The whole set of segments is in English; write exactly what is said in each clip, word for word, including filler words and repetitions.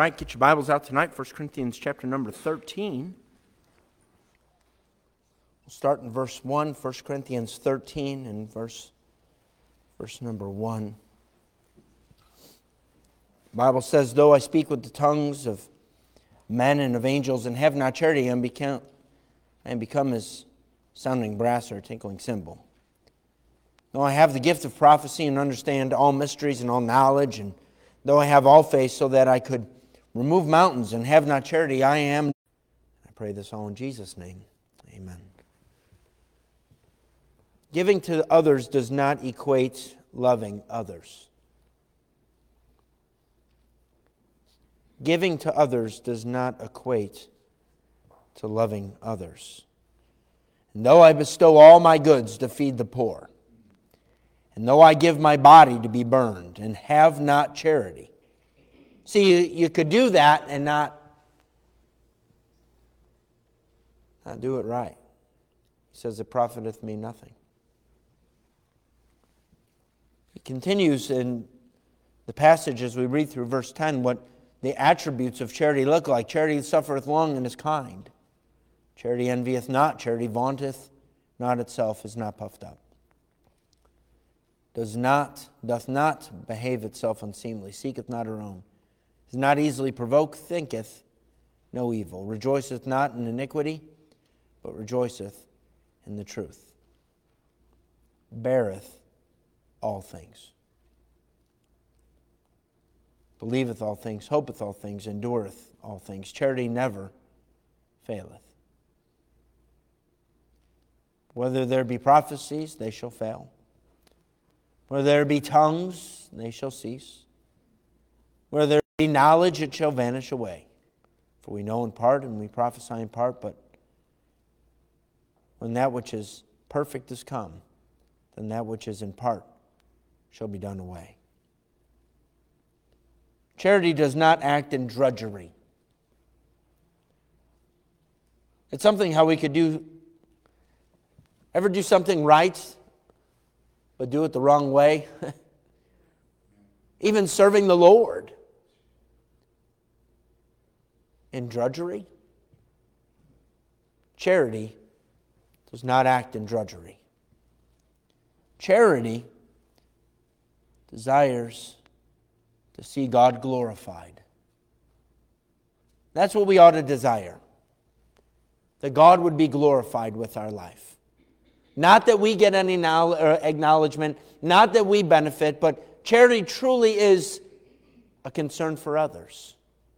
tonight. Get your Bibles out tonight. First Corinthians chapter number thirteen. We'll start in verse one, First Corinthians thirteen and verse, verse number one. The Bible says, though I speak with the tongues of men and of angels and have not charity, I am become, I am become as sounding brass or a tinkling cymbal. Though I have the gift of prophecy and understand all mysteries and all knowledge, and though I have all faith so that I could remove mountains and have not charity, I am. I pray this all in Jesus' name. Amen. Giving to others does not equate loving others. Giving to others does not equate to loving others. And though I bestow all my goods to feed the poor, and though I give my body to be burned and have not charity. See, you, you could do that and not, not do it right. He says, it profiteth me nothing. He continues in the passage as we read through verse ten what the attributes of charity look like. Charity suffereth long and is kind. Charity envieth not. Charity vaunteth not itself, is not puffed up. Does not, doth not behave itself unseemly, seeketh not her own, is not easily provoked, thinketh no evil, rejoiceth not in iniquity, but rejoiceth in the truth, beareth all things, believeth all things, hopeth all things, endureth all things. Charity never faileth. Whether there be prophecies, they shall fail. Where there be tongues, they shall cease. Where there be knowledge, it shall vanish away. For we know in part and we prophesy in part, but when that which is perfect is come, then that which is in part shall be done away. Charity does not act in drudgery. It's something how we could do, ever do something right, but do it the wrong way. Even serving the Lord in drudgery. Charity does not act in drudgery. Charity desires to see God glorified. That's what we ought to desire. That God would be glorified with our life. Not that we get any acknowledgement, not that we benefit, but charity truly is a concern for others.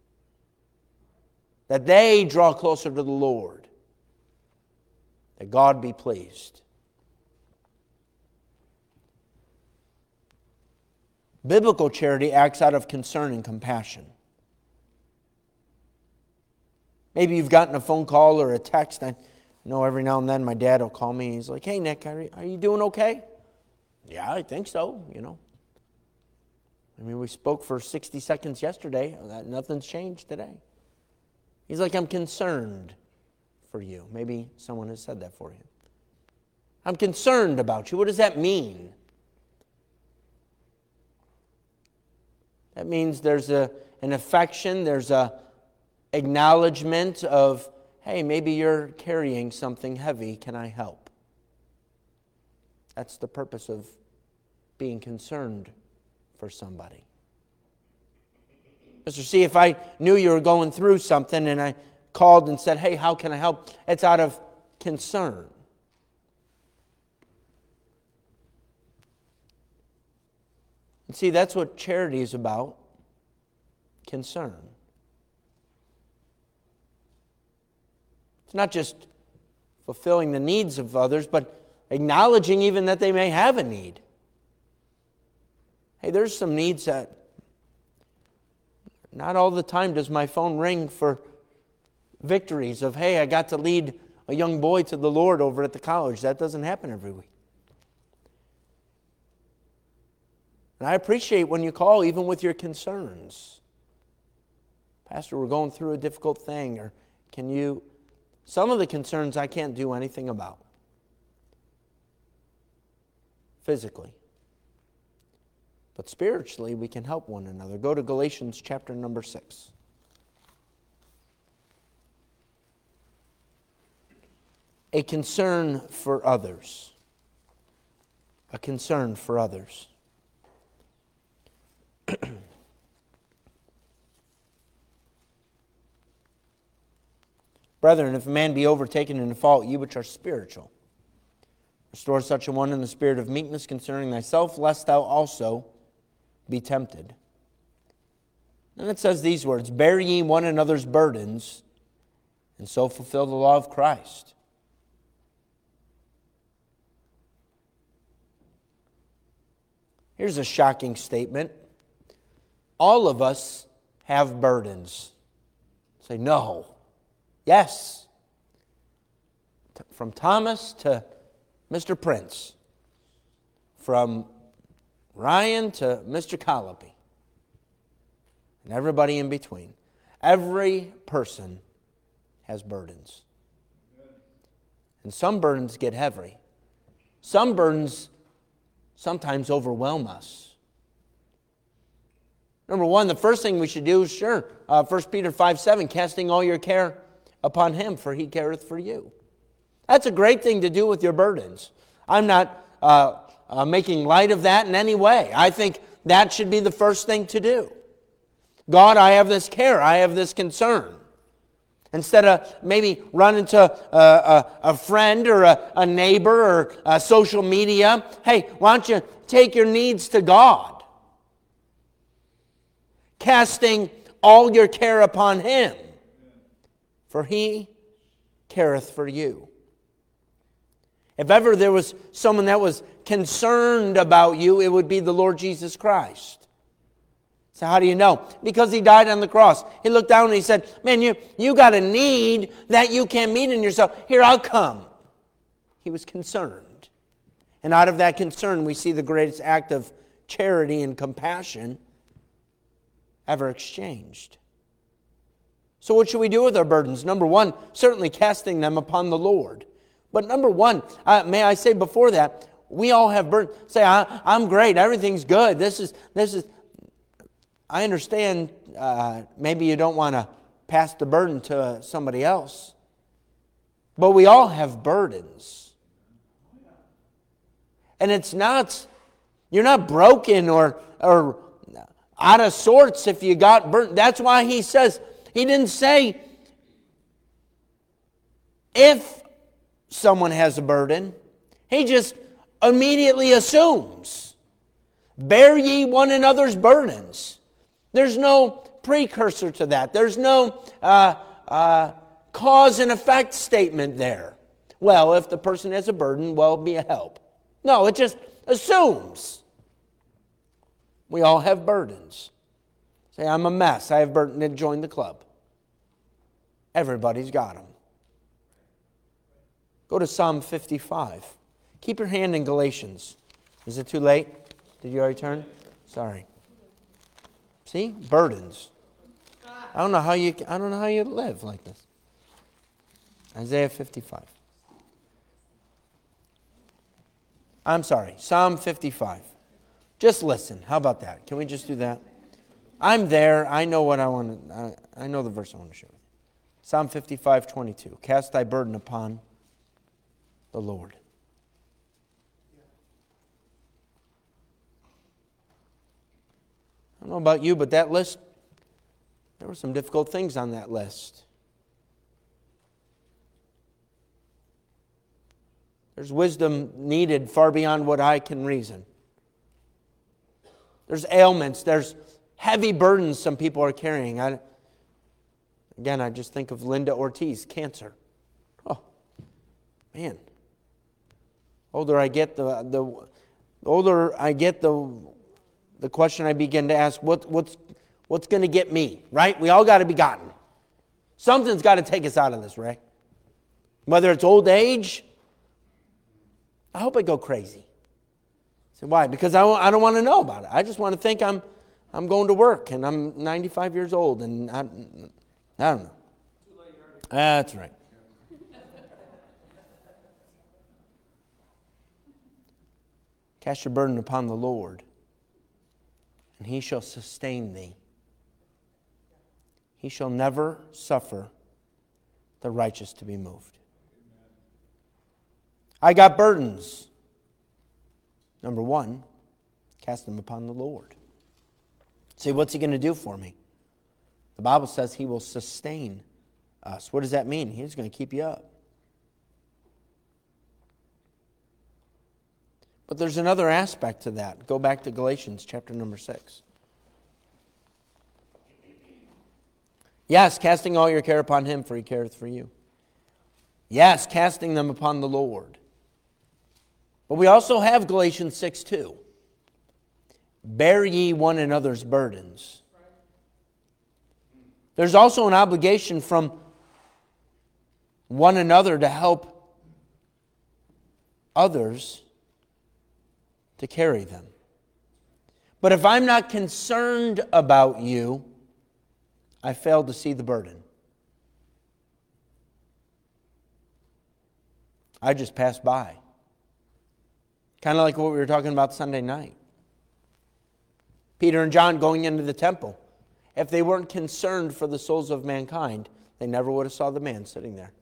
That they draw closer to the Lord. That God be pleased. Biblical charity acts out of concern and compassion. Maybe you've gotten a phone call or a text. I know every now and then my dad will call me and he's like, hey, Nick, are you doing okay? Yeah, I think so, you know. I mean, we spoke for sixty seconds yesterday. Nothing's changed today. He's like, I'm concerned for you. Maybe someone has said that for you. I'm concerned about you. What does that mean? That means there's a, an affection, there's a acknowledgement of, hey, maybe you're carrying something heavy. Can I help? That's the purpose of being concerned for somebody. Mister C, if I knew you were going through something and I called and said, hey, how can I help? It's out of concern. And see, that's what charity is about. Concern. It's not just fulfilling the needs of others, but acknowledging even that they may have a need. Hey, there's some needs that not all the time does my phone ring for victories of, hey, I got to lead a young boy to the Lord over at the college. That doesn't happen every week. And I appreciate when you call, even with your concerns. Pastor, we're going through a difficult thing, or can you... Some of the concerns I can't do anything about. Physically. But spiritually, we can help one another. Go to Galatians chapter number six. a concern for others. A concern for others. Brethren, if a man be overtaken in a fault, ye which are spiritual, restore such a one in the spirit of meekness concerning thyself, lest thou also be tempted. And it says these words, bear ye one another's burdens, and so fulfill the law of Christ. Here's a shocking statement. All of us have burdens. Say, no. Yes. From Thomas to Mister Prince. From Ryan to Mister Colopy. And everybody in between. Every person has burdens. And some burdens get heavy. Some burdens sometimes overwhelm us. Number one, the first thing we should do is, sure, uh, First Peter five seven, casting all your care upon Him, for He careth for you. That's a great thing to do with your burdens. I'm not uh, uh, making light of that in any way. I think that should be the first thing to do. God, I have this care, I have this concern. Instead of maybe running to a, a, a friend or a, a neighbor or a social media, hey, why don't you take your needs to God? Casting all your care upon Him, for He careth for you. If ever there was someone that was concerned about you, it would be the Lord Jesus Christ. So how do you know? Because He died on the cross. He looked down and He said, man, you, you got a need that you can't meet in yourself. Here, I'll come. He was concerned. And out of that concern, we see the greatest act of charity and compassion ever exchanged. So what should we do with our burdens? Number one, certainly casting them upon the Lord. But number one, uh, may I say before that, we all have burdens. Say, I, I'm great. Everything's good. This is, this is... I understand uh, maybe you don't want to pass the burden to somebody else. But we all have burdens. And it's not, you're not broken or, or out of sorts if you got burden. That's why He says, He didn't say if someone has a burden. He just immediately assumes, bear ye one another's burdens. There's no precursor to that. There's no uh, uh, cause and effect statement there. Well, if the person has a burden, well, be a help. No, it just assumes. We all have burdens. Say, I'm a mess. I have burden. Then join the club. Everybody's got them. Go to Psalm fifty-five. Keep your hand in Galatians. Is it too late? Did you already turn? Sorry. See? Burdens. I don't know how you I don't know how you live like this. Isaiah fifty-five. I'm sorry. Psalm fifty-five. Just listen. How about that? Can we just do that? I'm there. I know what I want to I, I know the verse I want to share with you. Psalm fifty-five twenty-two. Cast thy burden upon the Lord. I don't know about you, but that list, there were some difficult things on that list. There's wisdom needed far beyond what I can reason. There's ailments, there's heavy burdens some people are carrying. I, again, I just think of Linda Ortiz, cancer. Oh, man. Older I get, the the older I get, the the question I begin to ask, what, what's, what's going to get me, right? We all got to be gotten. Something's got to take us out of this, right? Whether it's old age, I hope I go crazy. So why? Because I, I don't want to know about it. I just want to think I'm, I'm going to work and I'm ninety-five years old and I, I don't know. That's right. Cast your burden upon the Lord, and He shall sustain thee. He shall never suffer the righteous to be moved. I got burdens. Number one, cast them upon the Lord. Say, what's He going to do for me? The Bible says He will sustain us. What does that mean? He's going to keep you up. But there's another aspect to that. Go back to Galatians chapter number six. Yes, casting all your care upon Him, for He careth for you. Yes, casting them upon the Lord. But we also have Galatians six two. Bear ye one another's burdens. There's also an obligation from one another to help others to carry them. But if I'm not concerned about you, I fail to see the burden. I just pass by. Kind of like what we were talking about Sunday night. Peter and John going into the temple. If they weren't concerned for the souls of mankind, they never would have saw the man sitting there.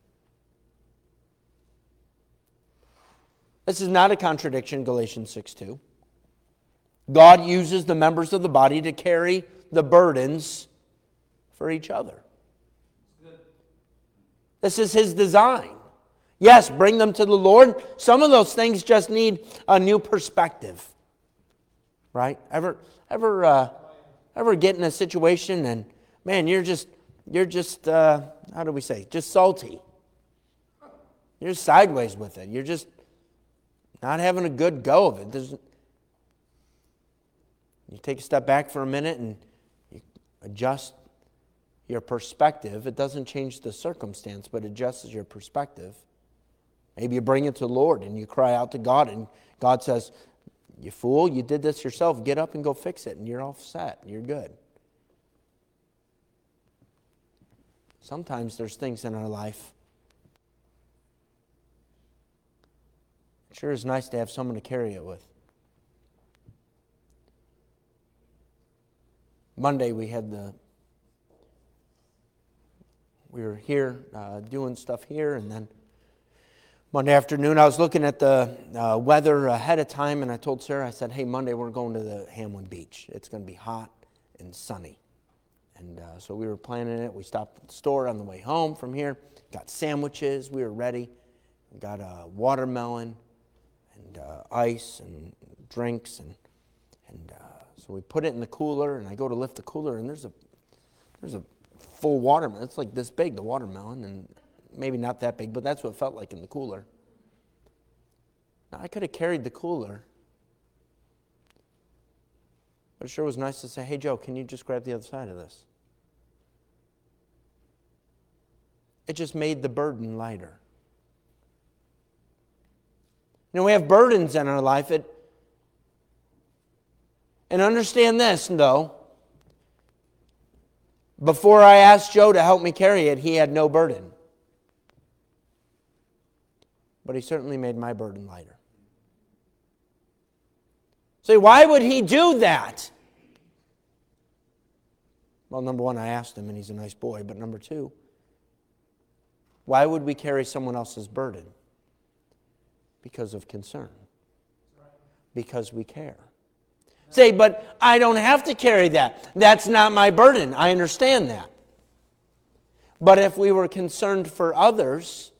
This is not a contradiction, Galatians six two. God uses the members of the body to carry the burdens for each other. This is His design. Yes, bring them to the Lord. Some of those things just need a new perspective. Right? Ever ever uh, ever get in a situation and man, you're just you're just uh, how do we say? Just salty. You're sideways with it. You're just not having a good go of it. There's, you take a step back for a minute and you adjust your perspective. It doesn't change the circumstance, but adjusts your perspective. Maybe you bring it to the Lord and you cry out to God and God says, you fool, you did this yourself. Get up and go fix it and you're all set. You're good. Sometimes there's things in our life. It sure is nice to have someone to carry it with. Monday we had the, we were here uh, doing stuff here, and then Monday afternoon I was looking at the uh, weather ahead of time, and I told Sarah, I said, hey, Monday we're going to the Hamlin Beach. It's going to be hot and sunny. And uh, so we were planning it. We stopped at the store on the way home from here, got sandwiches, we were ready. We got a watermelon and uh, ice and drinks, and and uh, so we put it in the cooler, and I go to lift the cooler, and there's a there's a full watermelon. It's like this big, the watermelon, and maybe not that big, but that's what it felt like in the cooler. Now, I could have carried the cooler, but it sure was nice to say, hey, Joe, can you just grab the other side of this? It just made the burden lighter. You know, we have burdens in our life. It, and understand this, though. Before I asked Joe to help me carry it, he had no burden. But he certainly made my burden lighter. Say, why would he do that? Well, number one, I asked him, and he's a nice boy. But number two, why would we carry someone else's burden? Because of concern. Because we care. Say, but I don't have to carry that. That's not my burden. I understand that. But if we were concerned for others,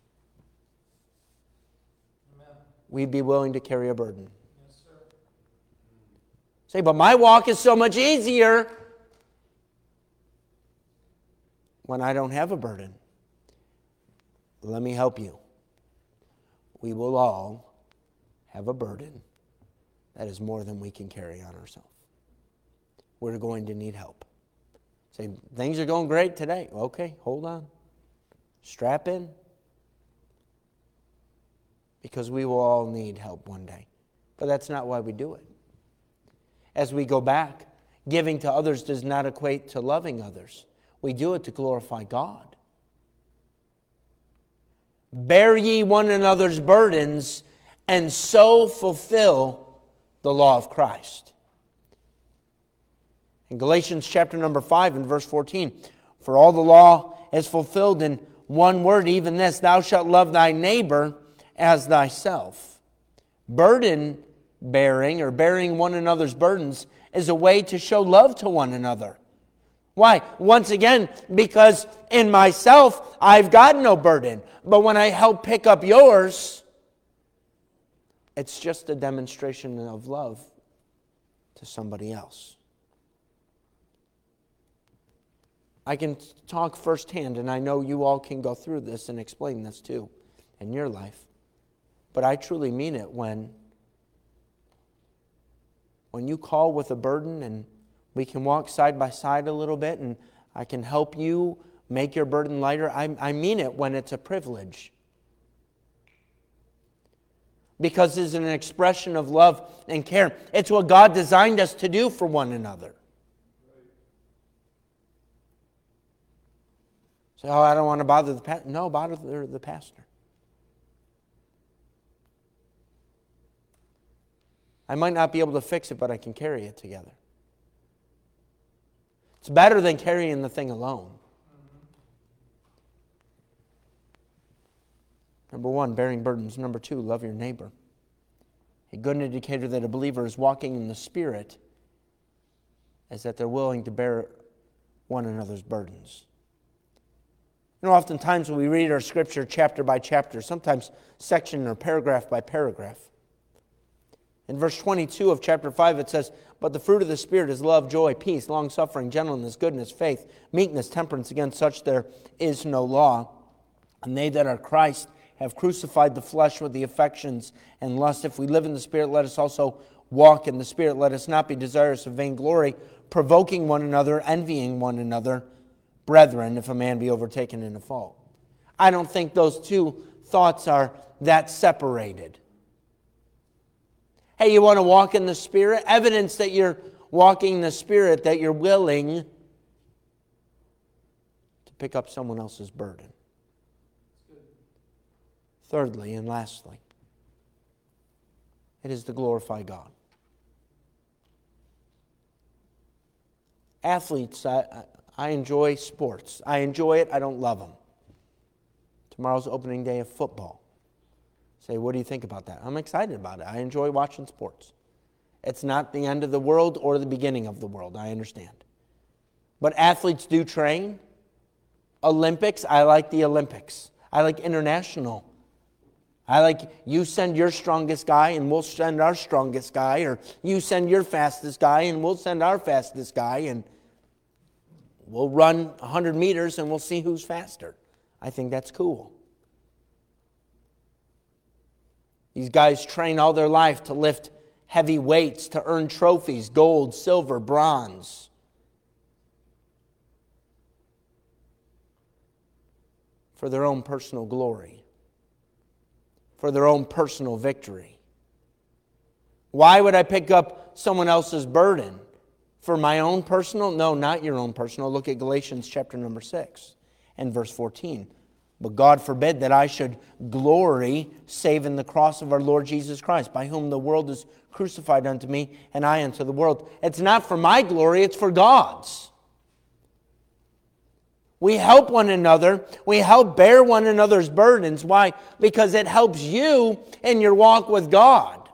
Amen. We'd be willing to carry a burden. Yes, sir. Say, but my walk is so much easier when I don't have a burden. Let me help you. We will all have a burden that is more than we can carry on ourselves. We're going to need help. Say, things are going great today. Okay, hold on. Strap in. Because we will all need help one day. But that's not why we do it. As we go back, giving to others does not equate to loving others. We do it to glorify God. Bear ye one another's burdens, and so fulfill the law of Christ. In Galatians chapter number five and verse fourteen, for all the law is fulfilled in one word, even this, thou shalt love thy neighbor as thyself. Burden bearing or bearing one another's burdens is a way to show love to one another. Why? Once again, because in myself, I've got no burden. But when I help pick up yours, it's just a demonstration of love to somebody else. I can talk firsthand, and I know you all can go through this and explain this too in your life. But I truly mean it when, when you call with a burden and we can walk side by side a little bit and I can help you make your burden lighter. I, I mean it when it's a privilege. Because it's an expression of love and care. It's what God designed us to do for one another. So, oh, I don't want to bother the pastor. No, bother the pastor. I might not be able to fix it, but I can carry it together. It's better than carrying the thing alone. Number one, bearing burdens. Number two, love your neighbor. A good indicator that a believer is walking in the Spirit is that they're willing to bear one another's burdens. You know, oftentimes when we read our Scripture chapter by chapter, sometimes section or paragraph by paragraph, in verse twenty-two of chapter five it says, "But the fruit of the Spirit is love, joy, peace, long-suffering, gentleness, goodness, faith, meekness, temperance. Against such there is no law. And they that are Christ have crucified the flesh with the affections and lust. If we live in the Spirit, let us also walk in the Spirit. Let us not be desirous of vainglory, provoking one another, envying one another. Brethren, if a man be overtaken in a fault." I don't think those two thoughts are that separated. Hey, you want to walk in the Spirit? Evidence that you're walking in the Spirit, that you're willing to pick up someone else's burden. Thirdly and lastly, it is to glorify God. Athletes, I, I enjoy sports. I enjoy it. I don't love them. Tomorrow's opening day of football. Say, what do you think about that? I'm excited about it. I enjoy watching sports. It's not the end of the world or the beginning of the world. I understand. But athletes do train. Olympics, I like the Olympics. I like international. I like you send your strongest guy and we'll send our strongest guy, or you send your fastest guy and we'll send our fastest guy, and we'll run one hundred meters and we'll see who's faster. I think that's cool. These guys train all their life to lift heavy weights, to earn trophies, gold, silver, bronze. For their own personal glory. For their own personal victory. Why would I pick up someone else's burden? For my own personal? No, not your own personal. Look at Galatians chapter number six and verse fourteen. But God forbid that I should glory save in the cross of our Lord Jesus Christ, by whom the world is crucified unto me, and I unto the world. It's not for my glory, it's for God's. We help one another. We help bear one another's burdens. Why? Because it helps you in your walk with God.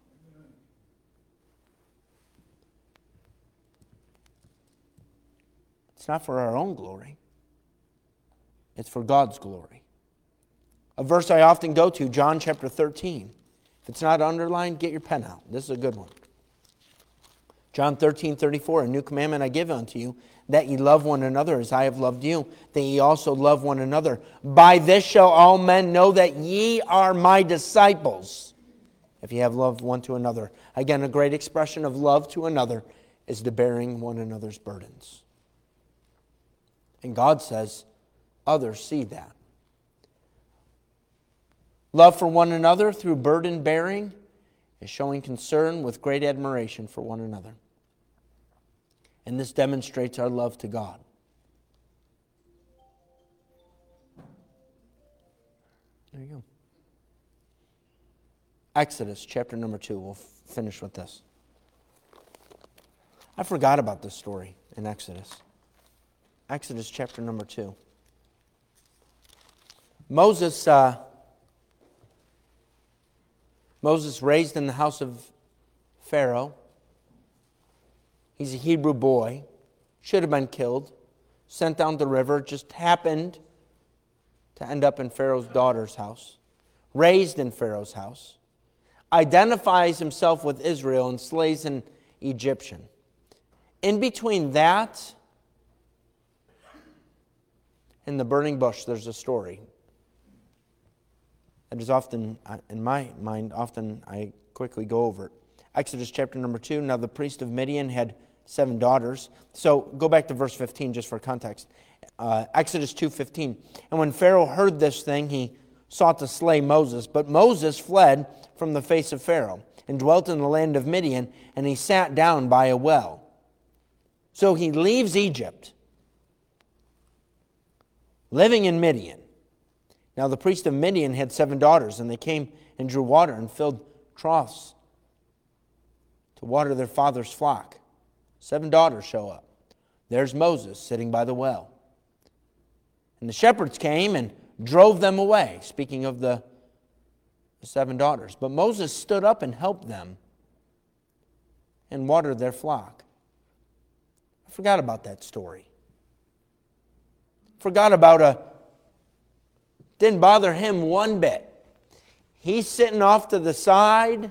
It's not for our own glory. It's for God's glory. A verse I often go to, John chapter thirteen. If it's not underlined, get your pen out. This is a good one. John thirteen thirty-four, "A new commandment I give unto you, that ye love one another as I have loved you, that ye also love one another. By this shall all men know that ye are my disciples, if ye have love one to another." Again, a great expression of love to another is the bearing one another's burdens. And God says, others see that. Love for one another through burden bearing is showing concern with great admiration for one another. And this demonstrates our love to God. There you go. Exodus chapter number two. We'll f- finish with this. I forgot about this story in Exodus. Exodus chapter number two. Moses, uh, Moses raised in the house of Pharaoh. He's a Hebrew boy. Should have been killed. Sent down the river. Just happened to end up in Pharaoh's daughter's house. Raised in Pharaoh's house. Identifies himself with Israel and slays an Egyptian. In between that and the burning bush, there's a story. That is often, in my mind, often I quickly go over it. Exodus chapter number two. Now the priest of Midian had seven daughters. So go back to verse fifteen just for context. Uh, Exodus two fifteen. And when Pharaoh heard this thing, he sought to slay Moses. But Moses fled from the face of Pharaoh and dwelt in the land of Midian, and he sat down by a well. So he leaves Egypt, living in Midian. Now the priest of Midian had seven daughters, and they came and drew water and filled troughs to water their father's flock. Seven daughters show up. There's Moses sitting by the well. And the shepherds came and drove them away, speaking of the, the seven daughters. But Moses stood up and helped them and watered their flock. I forgot about that story. Forgot about a... Didn't bother him one bit. He's sitting off to the side.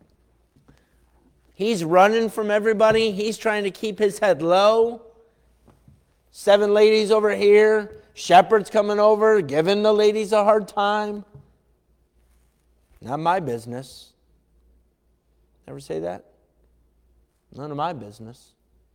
He's running from everybody. He's trying to keep his head low. Seven ladies over here. Shepherds coming over, giving the ladies a hard time. Not my business. Ever say that? None of my business.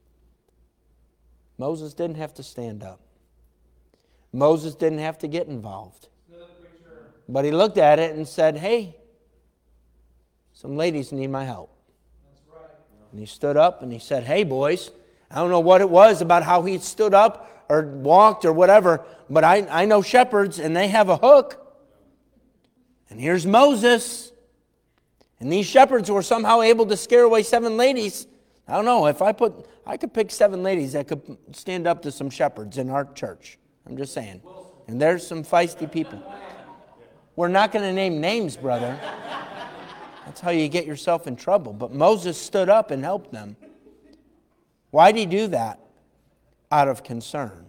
Moses didn't have to stand up. Moses didn't have to get involved. But he looked at it and said, hey, some ladies need my help. That's right. And he stood up and he said, hey, boys, I don't know what it was about how he stood up or walked or whatever, but I, I know shepherds and they have a hook. And here's Moses. And these shepherds were somehow able to scare away seven ladies. I don't know, if I put, I could pick seven ladies that could stand up to some shepherds in our church. I'm just saying. And there's some feisty people. We're not going to name names, brother. That's how you get yourself in trouble. But Moses stood up and helped them. Why did he do that? Out of concern.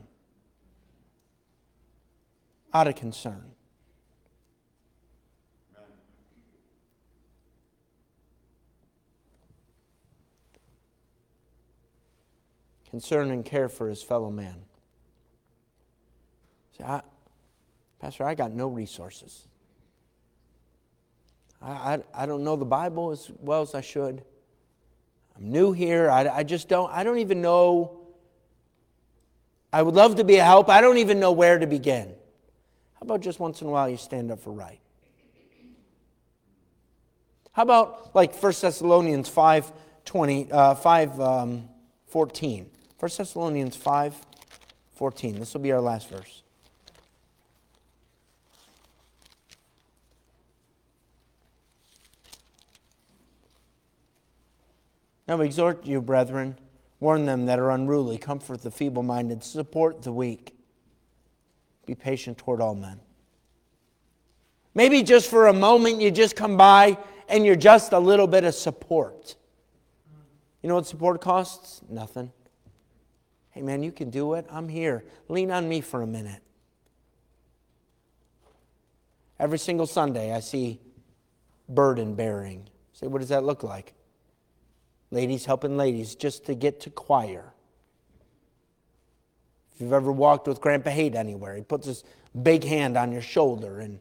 Out of concern. Concern and care for his fellow man. See, I, Pastor, I got no resources. I, I, I don't know the Bible as well as I should. I'm new here. I, I just don't, I don't even know. I would love to be a help. I don't even know where to begin. How about just once in a while you stand up for right? How about like First Thessalonians five twenty, uh, five um, fourteen? First Thessalonians five fourteen. This will be our last verse. Now we exhort you, brethren, warn them that are unruly, comfort the feeble-minded, support the weak. Be patient toward all men. Maybe just for a moment you just come by and you're just a little bit of support. You know what support costs? Nothing. Hey man, you can do it. I'm here. Lean on me for a minute. Every single Sunday I see burden bearing. Say, what does that look like? Ladies helping ladies just to get to choir. If you've ever walked with Grandpa Haight anywhere, he puts his big hand on your shoulder. And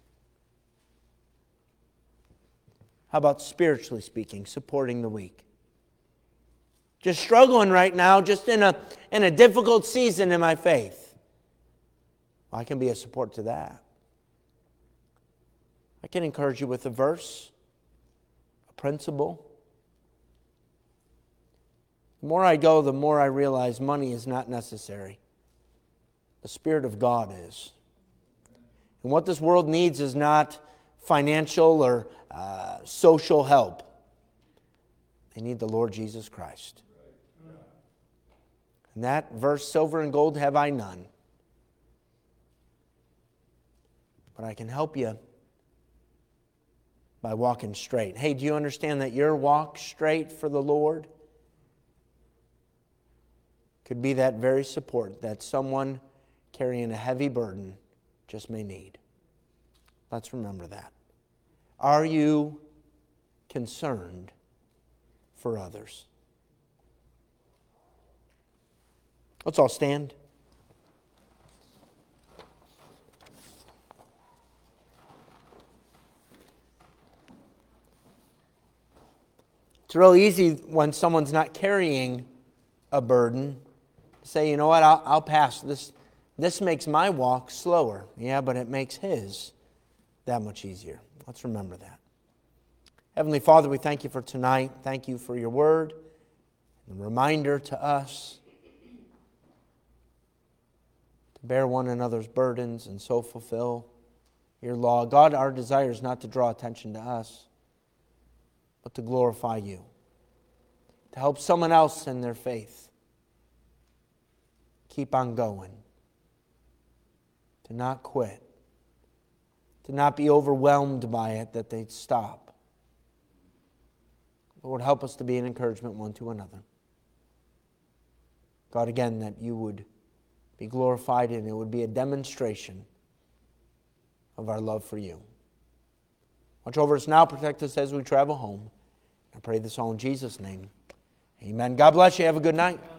how about spiritually speaking, supporting the weak? Just struggling right now, just in a, in a difficult season in my faith. Well, I can be a support to that. I can encourage you with a verse, a principle. The more I go, the more I realize money is not necessary. The Spirit of God is. And what this world needs is not financial or uh, social help. They need the Lord Jesus Christ. And that verse, silver and gold have I none. But I can help you by walking straight. Hey, do you understand that your walk straight for the Lord could be that very support that someone carrying a heavy burden just may need? Let's remember that. Are you concerned for others? Let's all stand. It's real easy when someone's not carrying a burden to say, you know what, I'll, I'll pass. This, this makes my walk slower. Yeah, but it makes his that much easier. Let's remember that. Heavenly Father, we thank you for tonight. Thank you for your word, and a reminder to us to bear one another's burdens and so fulfill your law. God, our desire is not to draw attention to us, but to glorify you, to help someone else in their faith keep on going, to not quit, to not be overwhelmed by it, that they'd stop. Lord, help us to be an encouragement one to another. God, again, that you would be glorified and it would be a demonstration of our love for you. Watch over us now, protect us as we travel home. I pray this all in Jesus' name. Amen. God bless you. Have a good night.